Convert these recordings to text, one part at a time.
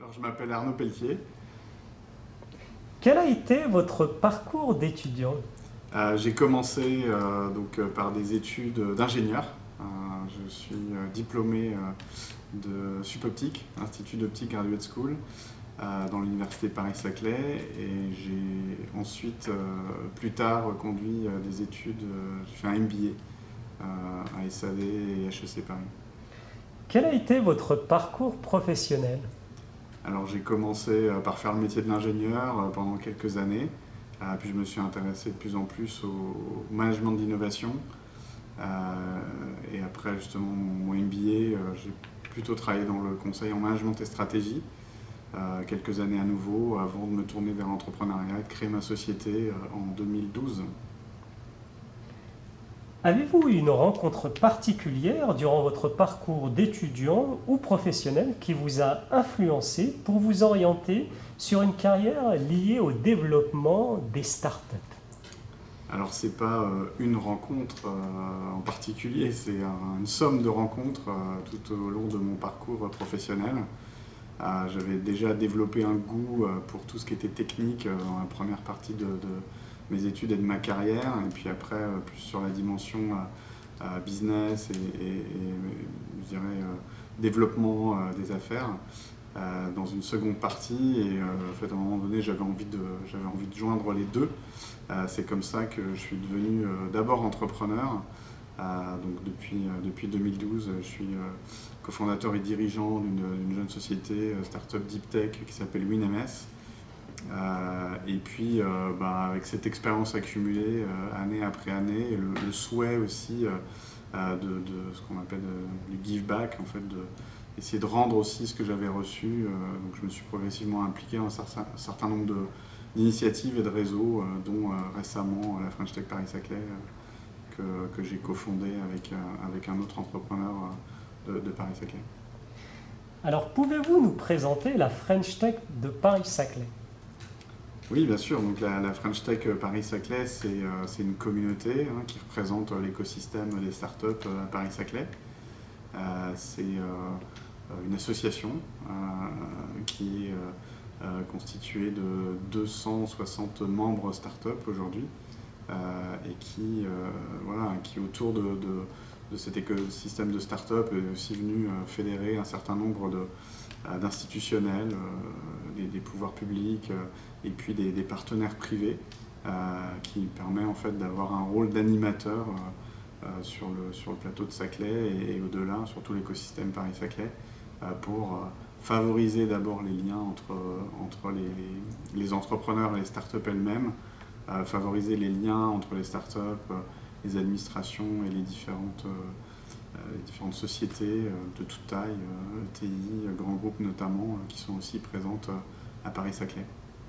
Alors, je m'appelle Arnaud Pelletier. Quel a été votre parcours d'étudiant? J'ai commencé par des études d'ingénieur. Je suis diplômé de Supoptique, Institut d'Optique Graduate School, dans l'université Paris-Saclay. Et j'ai ensuite, plus tard, conduit des études. J'ai fait un MBA à SAD et HEC Paris. Quel a été votre parcours professionnel? Alors j'ai commencé par faire le métier de l'ingénieur pendant quelques années, puis je me suis intéressé de plus en plus au management d'innovation. Et après justement mon MBA, j'ai plutôt travaillé dans le conseil en management et stratégie, quelques années à nouveau, avant de me tourner vers l'entrepreneuriat et de créer ma société en 2012. Avez-vous eu une rencontre particulière durant votre parcours d'étudiant ou professionnel qui vous a influencé pour vous orienter sur une carrière liée au développement des startups? Alors c'est pas une rencontre en particulier, c'est une somme de rencontres tout au long de mon parcours professionnel. J'avais déjà développé un goût pour tout ce qui était technique dans la première partie de mes études et de ma carrière, et puis après plus sur la dimension business et je dirais développement des affaires dans une seconde partie. Et en fait, à un moment donné, j'avais envie de joindre les deux. C'est comme ça que je suis devenu d'abord entrepreneur. Donc depuis 2012, je suis cofondateur et dirigeant d'une jeune société startup deep tech qui s'appelle WinMS. Et puis avec cette expérience accumulée année après année, et le souhait aussi de ce qu'on appelle du give back, en fait, essayer de rendre aussi ce que j'avais reçu. Donc je me suis progressivement impliqué dans un certain nombre d'initiatives et de réseaux, dont récemment la French Tech Paris-Saclay, que j'ai cofondé avec un autre entrepreneur de Paris-Saclay. Alors, pouvez-vous nous présenter la French Tech de Paris-Saclay? Oui, bien sûr. Donc la French Tech Paris-Saclay, c'est une communauté qui représente l'écosystème des startups à Paris-Saclay. C'est une association qui est constituée de 260 membres startups aujourd'hui, et qui autour de cet écosystème de startups est aussi venu fédérer un certain nombre d'institutionnels, des pouvoirs publics, et puis des partenaires privés, qui permet en fait d'avoir un rôle d'animateur sur le plateau de Saclay et au-delà, sur tout l'écosystème Paris-Saclay, pour favoriser d'abord les liens entre les entrepreneurs et les startups elles-mêmes, favoriser les liens entre les startups, les administrations et les différentes sociétés de toute taille, TI, grands groupes notamment, qui sont aussi présentes à Paris-Saclay.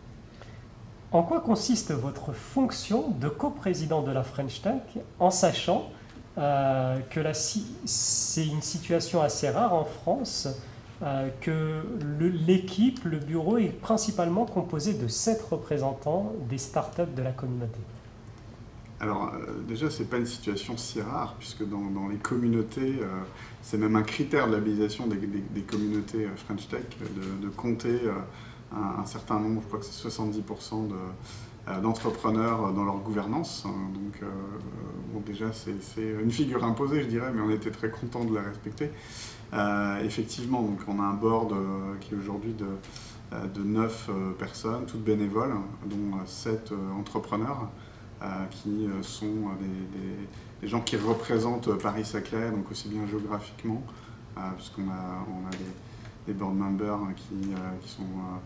En quoi consiste votre fonction de coprésident de la French Tech, en sachant que c'est une situation assez rare en France, que l'équipe, le bureau est principalement composé de 7 représentants des startups de la communauté? Alors déjà, c'est pas une situation si rare, puisque dans les communautés, c'est même un critère de labellisation des communautés French Tech, de compter un certain nombre, je crois que c'est 70% d'entrepreneurs dans leur gouvernance. Donc déjà, c'est une figure imposée, je dirais, mais on était très contents de la respecter. Effectivement, donc on a un board qui est aujourd'hui de 9 personnes, toutes bénévoles, dont 7 entrepreneurs, qui sont des gens qui représentent Paris-Saclay, donc aussi bien géographiquement, puisqu'on a des board members qui sont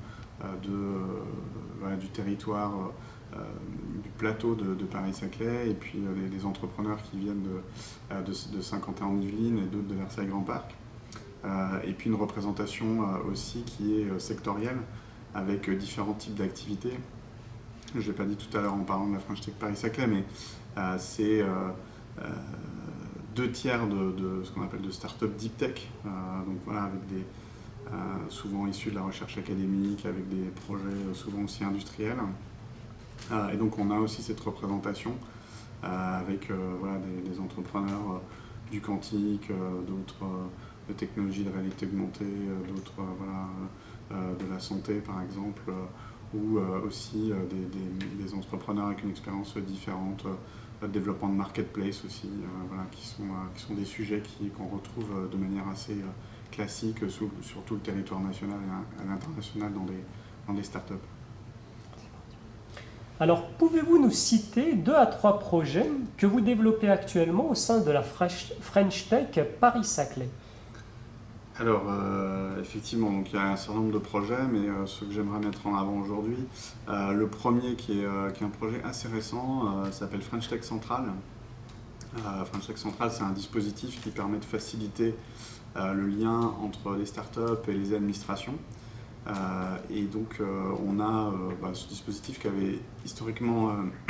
du territoire, du plateau de Paris-Saclay, et puis des entrepreneurs qui viennent de Saint-Quentin-en-Yvelines et d'autres de Versailles-Grand-Parc. Et puis une représentation aussi qui est sectorielle, avec différents types d'activités. Je ne l'ai pas dit tout à l'heure en parlant de la French Tech Paris-Saclay, mais c'est 2 tiers de ce qu'on appelle de start-up deep tech, donc voilà, avec souvent issus de la recherche académique, avec des projets souvent aussi industriels. Et donc on a aussi cette représentation avec des entrepreneurs du quantique, d'autres de technologies de réalité augmentée, d'autres de la santé par exemple, ou aussi des entrepreneurs avec une expérience différente, développement de marketplace aussi, qui sont des sujets qu'on retrouve de manière assez classique sur tout le territoire national et à l'international dans des startups. Alors, pouvez-vous nous citer 2 à 3 projets que vous développez actuellement au sein de la French Tech Paris-Saclay? Alors, effectivement, donc, il y a un certain nombre de projets, mais ceux que j'aimerais mettre en avant aujourd'hui, le premier qui est un projet assez récent, s'appelle French Tech Central. French Tech Central, c'est un dispositif qui permet de faciliter le lien entre les startups et les administrations. Et donc, on a ce dispositif qui avait historiquement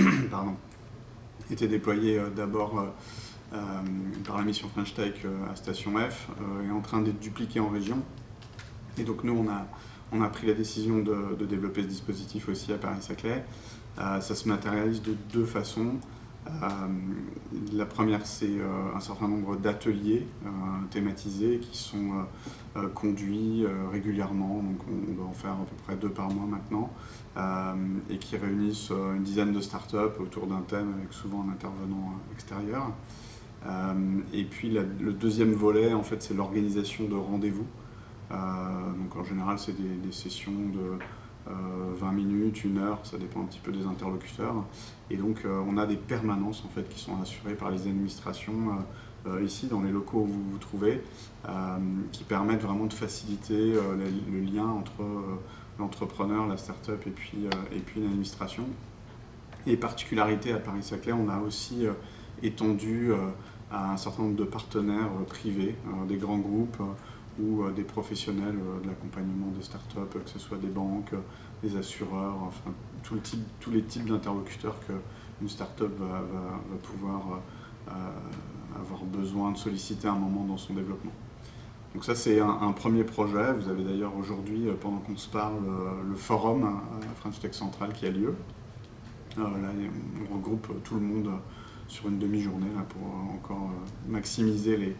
été déployé d'abord par la mission French Tech à Station F, est en train d'être dupliqué en région. Et donc nous, on a pris la décision de développer ce dispositif aussi à Paris-Saclay. Ça se matérialise de 2 façons. La première, c'est un certain nombre d'ateliers thématisés qui sont conduits régulièrement, donc on doit en faire à peu près 2 par mois maintenant, et qui réunissent une dizaine de startups autour d'un thème avec souvent un intervenant extérieur. Et puis le deuxième volet, en fait, c'est l'organisation de rendez-vous. Donc en général, c'est des sessions de 20 minutes, 1 heure, ça dépend un petit peu des interlocuteurs. Et donc on a des permanences en fait, qui sont assurées par les administrations ici, dans les locaux où vous vous trouvez, qui permettent vraiment de faciliter le lien entre l'entrepreneur, la start-up et puis l'administration. Et particularité à Paris-Saclay, on a aussi étendu à un certain nombre de partenaires privés, des grands groupes ou des professionnels de l'accompagnement des startups, que ce soit des banques, des assureurs, enfin tous les types d'interlocuteurs qu'une startup va pouvoir avoir besoin de solliciter à un moment dans son développement. Donc ça c'est un premier projet. Vous avez d'ailleurs aujourd'hui, pendant qu'on se parle, le forum à French Tech Central qui a lieu. Là on regroupe tout le monde sur une demi-journée là, pour encore maximiser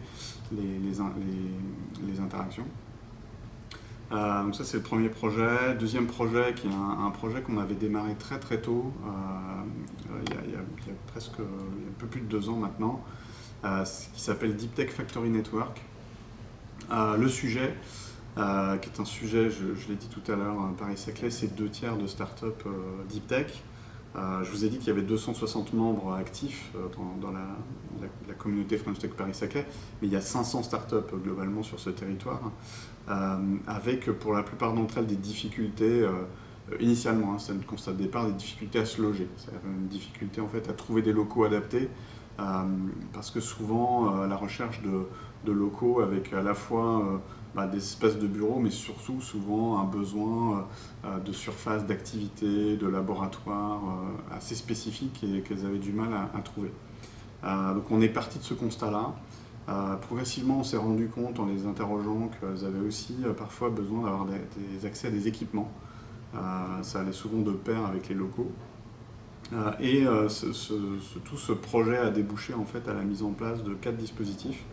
les interactions. Donc ça c'est le premier projet. Deuxième projet qui est un projet qu'on avait démarré très très tôt, il y a un peu plus de 2 ans maintenant, qui s'appelle Deep Tech Factory Network. Le sujet, qui est un sujet, je l'ai dit tout à l'heure, Paris-Saclay, c'est 2/3 de start-up Deep Tech. Je vous ai dit qu'il y avait 260 membres actifs dans la communauté French Tech Paris-Saclay, mais il y a 500 startups globalement sur ce territoire, avec pour la plupart d'entre elles des difficultés, initialement, c'est un constat de départ, des difficultés à se loger, c'est-à-dire une difficulté en fait à trouver des locaux adaptés, parce que souvent la recherche de locaux avec à la fois des espaces de bureaux, mais surtout souvent un besoin de surface d'activité, de laboratoire assez spécifique et qu'elles avaient du mal à trouver. Donc on est parti de ce constat-là. Progressivement, on s'est rendu compte en les interrogeant qu'elles avaient aussi parfois besoin d'avoir des accès à des équipements. Ça allait souvent de pair avec les locaux. Tout ce projet a débouché en fait à la mise en place de 4 dispositifs.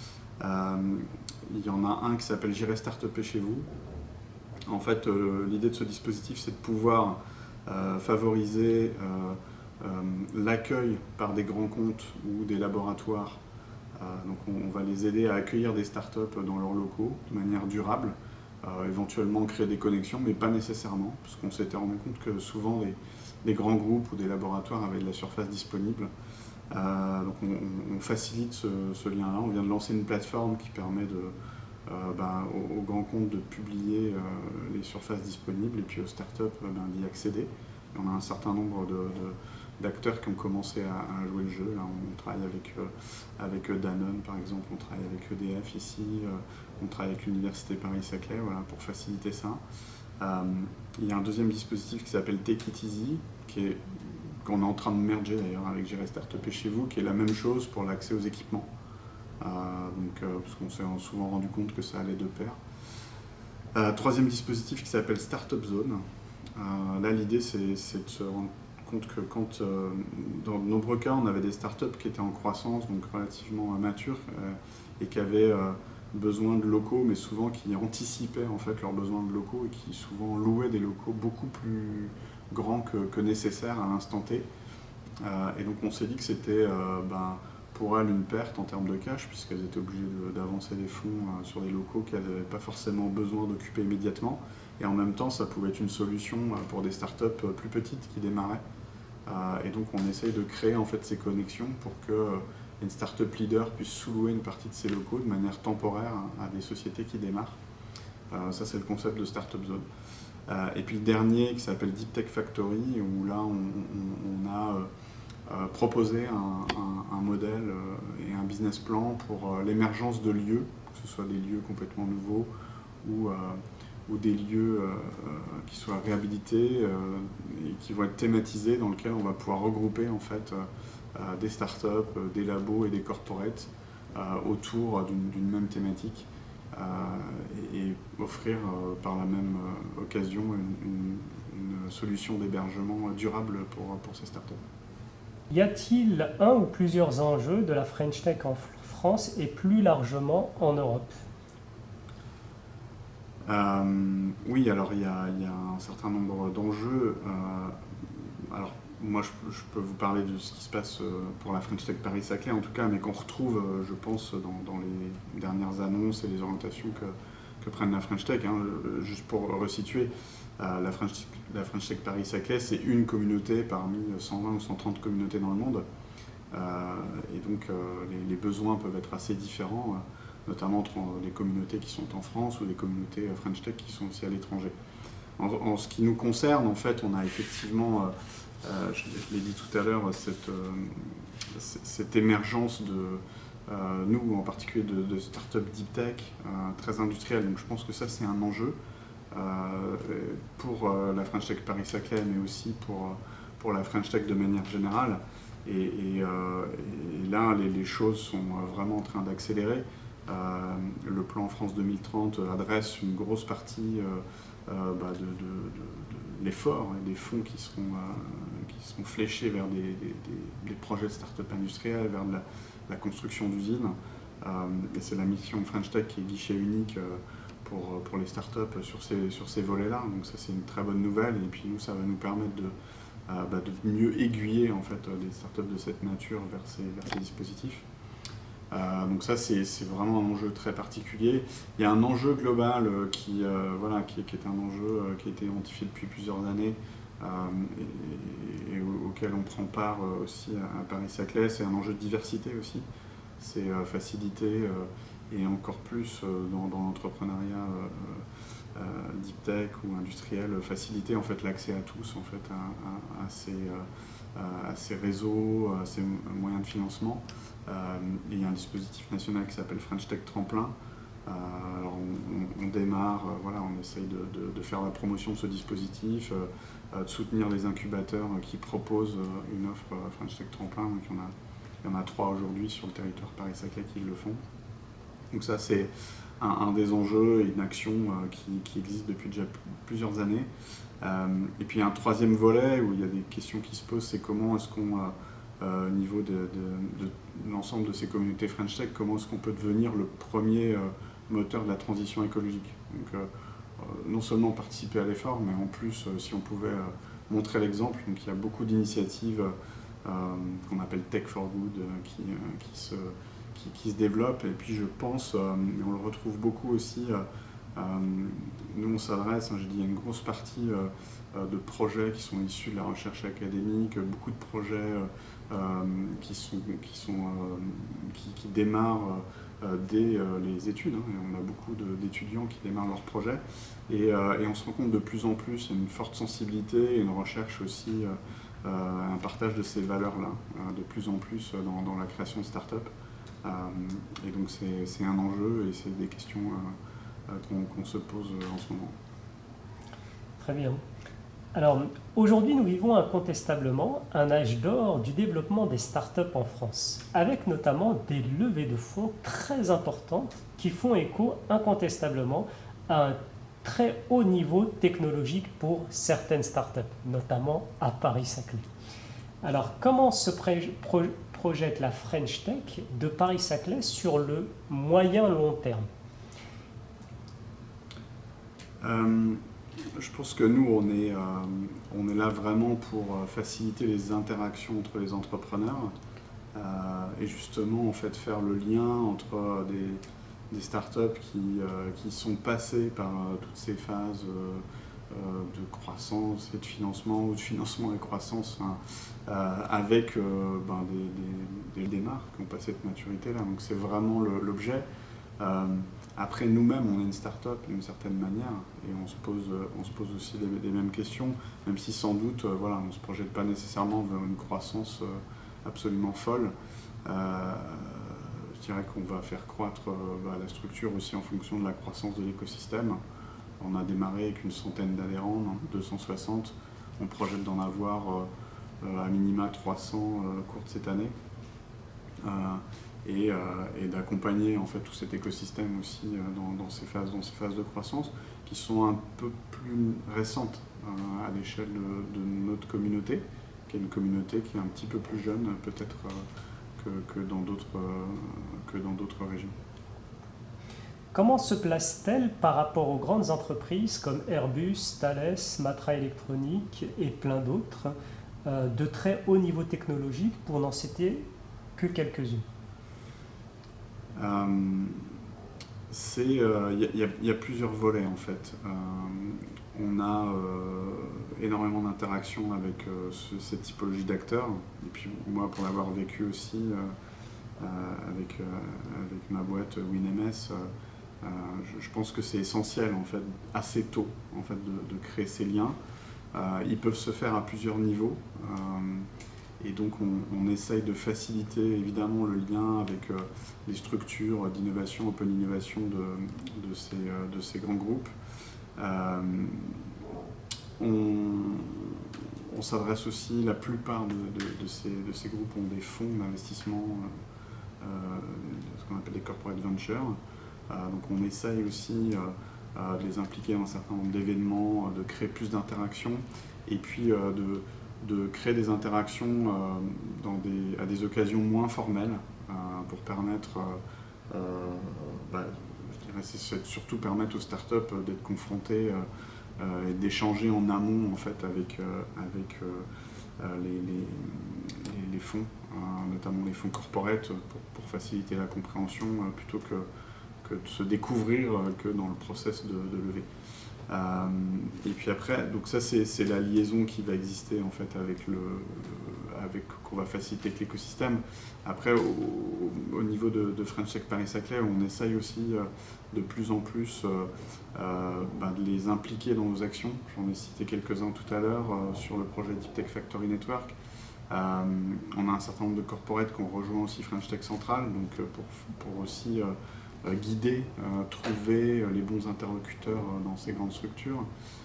Il y en a un qui s'appelle J'irai Startuper chez vous. En fait, l'idée de ce dispositif, c'est de pouvoir favoriser l'accueil par des grands comptes ou des laboratoires. Donc on va les aider à accueillir des startups dans leurs locaux de manière durable, éventuellement créer des connexions, mais pas nécessairement, parce qu'on s'était rendu compte que souvent des grands groupes ou des laboratoires avaient de la surface disponible. Donc on facilite ce lien-là. On vient de lancer une plateforme qui permet aux grands comptes de publier les surfaces disponibles et puis aux startups d'y accéder. Et on a un certain nombre d'acteurs qui ont commencé à jouer le jeu. Là, on travaille avec Danone par exemple, on travaille avec EDF ici, on travaille avec l'Université Paris-Saclay pour faciliter ça. Il y a un deuxième dispositif qui s'appelle Take It Easy, qu'on est en train de merger d'ailleurs avec J'irai Startuper chez vous, qui est la même chose pour l'accès aux équipements. Parce qu'on s'est souvent rendu compte que ça allait de pair. Troisième dispositif qui s'appelle Startup Zone. Là, l'idée, c'est de se rendre compte que dans de nombreux cas, on avait des startups qui étaient en croissance, donc relativement matures, et qui avaient besoin de locaux, mais souvent qui anticipaient en fait leurs besoins de locaux et qui souvent louaient des locaux beaucoup plus grands que nécessaire à l'instant T. Et donc on s'est dit que c'était pour elles une perte en termes de cash, puisqu'elles étaient obligées d'avancer des fonds sur des locaux qu'elles n'avaient pas forcément besoin d'occuper immédiatement. Et en même temps, ça pouvait être une solution pour des startups plus petites qui démarraient. Et donc on essaye de créer en fait ces connexions pour que une startup leader puisse sous-louer une partie de ses locaux de manière temporaire à des sociétés qui démarrent. Ça c'est le concept de Startup Zone. Et puis le dernier qui s'appelle Deep Tech Factory, où là on a proposé un modèle et un business plan pour l'émergence de lieux, que ce soit des lieux complètement nouveaux ou des lieux qui soient réhabilités et qui vont être thématisés, dans lesquels on va pouvoir regrouper en fait des startups, des labos et des corporates autour d'une même thématique et offrir par la même occasion une solution d'hébergement durable pour ces startups. Y a-t-il un ou plusieurs enjeux de la French Tech en France et plus largement en Europe? Oui, alors il y a un certain nombre d'enjeux. Alors moi je peux vous parler de ce qui se passe pour la French Tech Paris-Saclay en tout cas, mais qu'on retrouve je pense dans les dernières annonces et les orientations que prennent la French Tech. Juste pour resituer, la French Tech Paris-Saclay, c'est une communauté parmi 120 ou 130 communautés dans le monde. Et donc les besoins peuvent être assez différents, notamment entre les communautés qui sont en France ou les communautés French Tech qui sont aussi à l'étranger. En ce qui nous concerne, en fait, on a effectivement, je l'ai dit tout à l'heure, cette émergence nous en particulier de start-up deep tech très industrielles. Donc je pense que ça c'est un enjeu pour la French Tech Paris-Saclay, mais aussi pour la French Tech de manière générale. Et là, les choses sont vraiment en train d'accélérer. Le plan France 2030 adresse une grosse partie de l'effort et des fonds qui seront fléchés vers des projets de start-up industriels, vers la construction d'usines. Et c'est la mission French Tech qui est guichet unique pour les startups sur ces volets-là. Donc ça c'est une très bonne nouvelle, et puis nous ça va nous permettre de mieux aiguiller en fait des startups de cette nature vers ces dispositifs. Donc ça c'est vraiment un enjeu très particulier. Il y a un enjeu global qui est un enjeu qui a été identifié depuis plusieurs années et auquel on prend part aussi à Paris-Saclay. C'est un enjeu de diversité aussi. C'est faciliter et encore plus dans l'entrepreneuriat deep tech ou industriel, faciliter en fait l'accès à tous en fait à ces réseaux, à ces moyens de financement. Et il y a un dispositif national qui s'appelle French Tech Tremplin. Alors on démarre, on essaye de faire la promotion de ce dispositif, de soutenir les incubateurs qui proposent une offre French Tech Tremplin. Donc il y en a 3 aujourd'hui sur le territoire Paris-Saclay qui le font. Donc ça c'est un des enjeux et une action qui existe depuis déjà plusieurs années. Et puis il y a un troisième volet où il y a des questions qui se posent, c'est comment est-ce qu'on, au niveau de l'ensemble de ces communautés French Tech, comment est-ce qu'on peut devenir le premier moteur de la transition écologique. Donc non seulement participer à l'effort, mais en plus si on pouvait montrer l'exemple. Donc il y a beaucoup d'initiatives qu'on appelle Tech for Good qui se développent, et puis je pense, on le retrouve beaucoup aussi, nous on s'adresse, je dis, il y a une grosse partie de projets qui sont issus de la recherche académique, beaucoup de projets qui démarrent dès les études, et on a beaucoup d'étudiants qui démarrent leurs projets, et on se rend compte de plus en plus, il y a une forte sensibilité et une recherche aussi, un partage de ces valeurs-là, de plus en plus dans la création de start-up. Et donc c'est un enjeu et c'est des questions qu'on se pose en ce moment. Très bien. Alors aujourd'hui nous vivons incontestablement un âge d'or du développement des startups en France, avec notamment des levées de fonds très importantes qui font écho incontestablement à un très haut niveau technologique pour certaines startups, notamment à Paris-Saclay. Alors comment se projette la French Tech de Paris-Saclay sur le moyen long terme? Je pense que nous, on est là vraiment pour faciliter les interactions entre les entrepreneurs et justement en fait faire le lien entre des startups qui sont passées par toutes ces phases de croissance et de financement, ou de financement et croissance, hein, avec des marques qui ont passé cette maturité-là. Donc c'est vraiment l'objet. Euh, Après, nous-mêmes, on est une start-up d'une certaine manière et on se pose aussi les mêmes questions, même si sans doute, voilà, on ne se projette pas nécessairement vers une croissance absolument folle. Je dirais qu'on va faire croître la structure aussi en fonction de la croissance de l'écosystème. On a démarré avec une centaine d'adhérents, 260. On projette d'en avoir à minima 300 cours de cette année. Et d'accompagner en fait tout cet écosystème aussi dans ces phases de croissance qui sont un peu plus récentes à l'échelle de notre communauté, qui est une communauté qui est un petit peu plus jeune peut-être que dans d'autres régions. Comment se place-t-elle par rapport aux grandes entreprises comme Airbus, Thales, Matra Electronics et plein d'autres de très haut niveau technologique, pour n'en citer que quelques-unes? Il y a plusieurs volets en fait. On a énormément d'interactions avec cette typologie d'acteurs. Et puis moi, pour l'avoir vécu aussi avec ma boîte WinMS, je pense que c'est essentiel en fait, assez tôt en fait, de créer ces liens. Ils peuvent se faire à plusieurs niveaux. Et donc on essaye de faciliter évidemment le lien avec les structures d'innovation, open innovation de ces grands groupes. On s'adresse aussi, la plupart de ces groupes ont des fonds d'investissement, ce qu'on appelle des corporate ventures. Donc on essaye aussi de les impliquer dans un certain nombre d'événements, de créer plus d'interactions et puis de créer des interactions à des occasions moins formelles pour permettre, je dirais, c'est surtout permettre aux startups d'être confrontées et d'échanger en amont en fait avec les fonds, notamment les fonds corporate pour faciliter la compréhension plutôt que de se découvrir que dans le process de levée. Et puis après, donc ça c'est la liaison qui va exister en fait qu'on va faciliter avec l'écosystème. Après, au niveau de French Tech Paris-Saclay, on essaye aussi de plus en plus de les impliquer dans nos actions. J'en ai cité quelques-uns tout à l'heure sur le projet Deep Tech Factory Network. On a un certain nombre de corporates qui ont rejoint aussi French Tech Central, donc pour aussi guider, trouver les bons interlocuteurs dans ces grandes structures.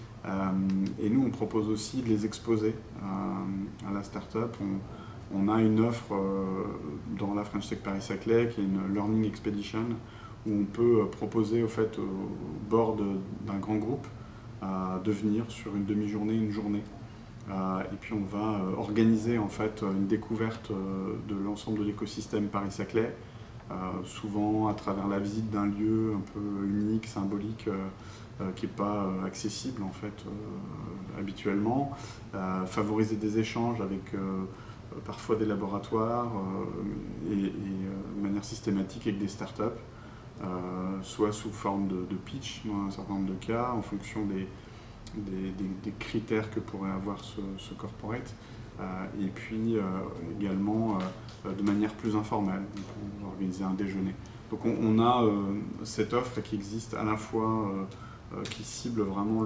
Et nous, on propose aussi de les exposer à la start-up. On a une offre dans la French Tech Paris-Saclay qui est une Learning Expedition où on peut proposer au fait au bord d'un grand groupe de venir sur une demi-journée, une journée. Et puis on va organiser en fait une découverte de l'ensemble de l'écosystème Paris-Saclay, souvent à travers la visite d'un lieu un peu unique, symbolique, qui n'est pas accessible en fait habituellement, favoriser des échanges avec parfois des laboratoires et de manière systématique avec des startups, soit sous forme de pitch dans un certain nombre de cas, en fonction des critères que pourrait avoir ce corporate, et puis également de manière plus informelle. Donc, on va organiser un déjeuner. Donc on a cette offre qui existe à la fois, qui cible vraiment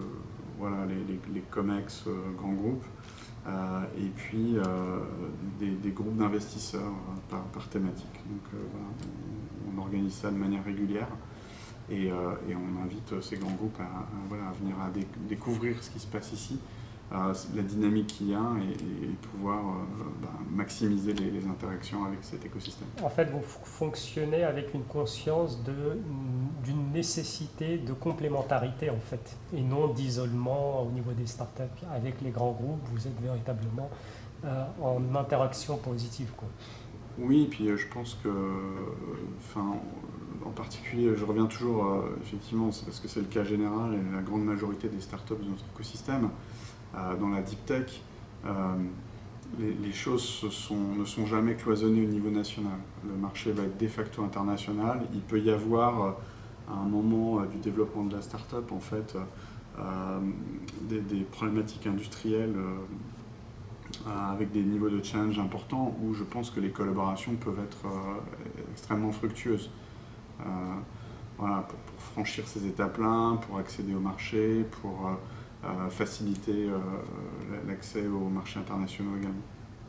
les COMEX grands groupes, et puis des groupes d'investisseurs par thématique. Donc voilà, on organise ça de manière régulière. Et on invite ces grands groupes à venir découvrir ce qui se passe ici, la dynamique qu'il y a et pouvoir maximiser les interactions avec cet écosystème. En fait, vous fonctionnez avec une conscience d'une nécessité de complémentarité en fait, et non d'isolement au niveau des startups. Avec les grands groupes, vous êtes véritablement en interaction positive, quoi. Oui, et puis je pense que en particulier, je reviens toujours, effectivement, c'est parce que c'est le cas général et la grande majorité des startups de notre écosystème. Dans la deep tech, les choses ne sont jamais cloisonnées au niveau national. Le marché va être de facto international. Il peut y avoir, à un moment du développement de la startup, en fait, des problématiques industrielles avec des niveaux de challenge importants où je pense que les collaborations peuvent être extrêmement fructueuses. Voilà, pour franchir ces étapes-là, pour accéder au marché, pour faciliter l'accès aux marchés internationaux également.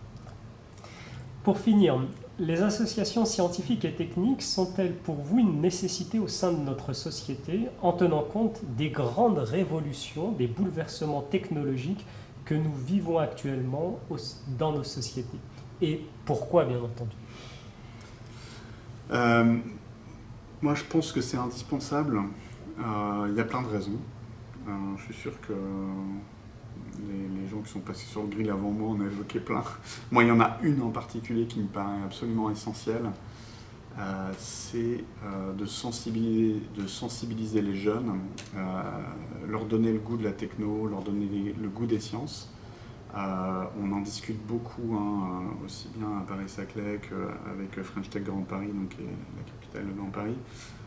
Pour finir, les associations scientifiques et techniques sont-elles pour vous une nécessité au sein de notre société en tenant compte des grandes révolutions, des bouleversements technologiques que nous vivons actuellement dans nos sociétés? Et pourquoi, bien entendu? Moi, je pense que c'est indispensable. Il y a plein de raisons. Je suis sûr que les gens qui sont passés sur le grill avant moi en ont évoqué plein. Moi, il y en a une en particulier qui me paraît absolument essentielle. C'est de sensibiliser les jeunes, leur donner le goût de la techno, leur donner le goût des sciences. On en discute beaucoup, hein, aussi bien à Paris-Saclay qu'avec French Tech Grand Paris, donc qui est la capitale de Grand Paris.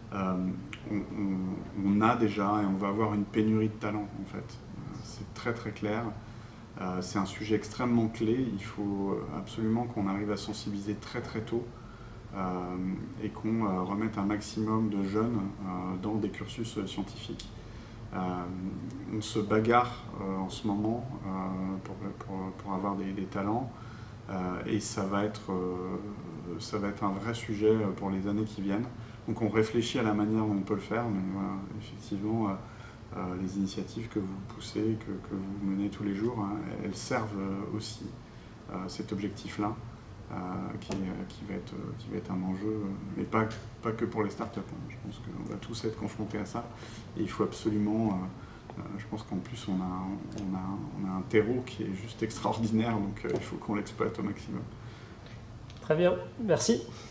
On a déjà et on va avoir une pénurie de talent en fait. C'est très très clair. C'est un sujet extrêmement clé. Il faut absolument qu'on arrive à sensibiliser très très tôt et qu'on remette un maximum de jeunes dans des cursus scientifiques. On se bagarre en ce moment pour avoir des talents et ça va être un vrai sujet pour les années qui viennent. Donc on réfléchit à la manière dont on peut le faire, mais voilà, effectivement, les initiatives que vous poussez, que vous menez tous les jours, hein, elles servent aussi cet objectif-là, qui va être un enjeu, mais pas que pour les startups. Hein. Je pense qu'on va tous être confrontés à ça, et il faut absolument... je pense qu'en plus on a un terreau qui est juste extraordinaire, donc il faut qu'on l'exploite au maximum. Très bien, merci.